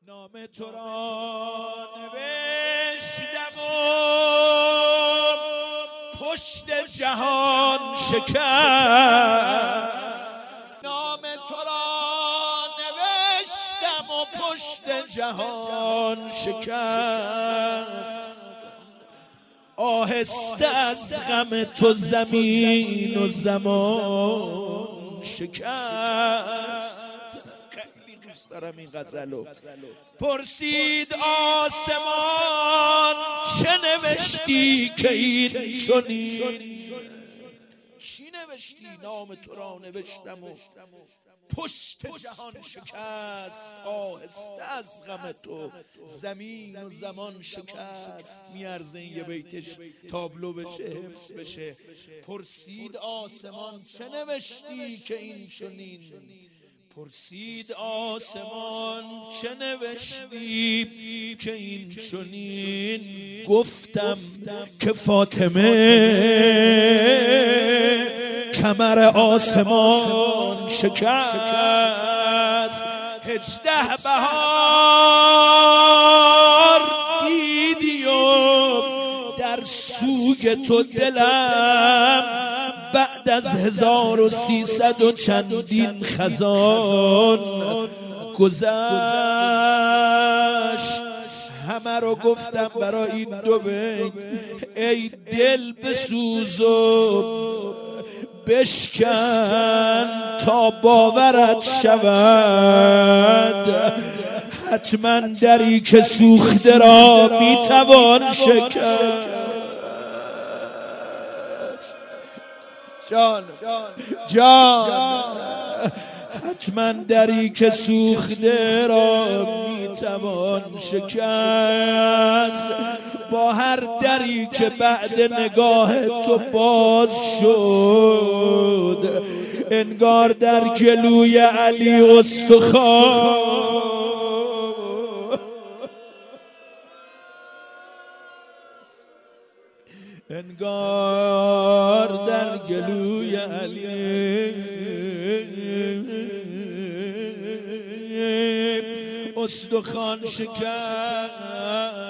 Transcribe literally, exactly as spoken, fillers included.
نام تو را نوشتم و پشت جهان شکست. نام تو را نوشتم و پشت جهان شکست. آهسته از غم تو زمین و زمان شکست. خیلی دوست دارم این غزلو. پرسید آسمان چه نوشتی که این چنین؟ چی نوشتی؟ نام تو را نوشتم و پشت جهان شکست. آهسته از غم تو زمین و زمان شکست. میارزه این یه بیتش تابلو بشه، حفظ بشه. پرسید آسمان چه نوشتی که این چنین؟ پرسید آسمان چه نوشتی که این چنین؟ گفتم که فاطمه کمر آسمان شکست. هجده بهار دیدی و در سوی تو دلم بعد از هزار و سیصد و چندین خزان گذشت. همه رو گفتم برای این دو بیت. ای دل بسوز و بشکن تا باورت شود، حتما دری که سوخته را میتوان شکست. جان جان حتما دری که سوخته را میتوان شکست. با هر دری که بعد نگاه تو باز شد، انگار در گلوی علی استخوان انگار در گلوی علی استخوان شکست.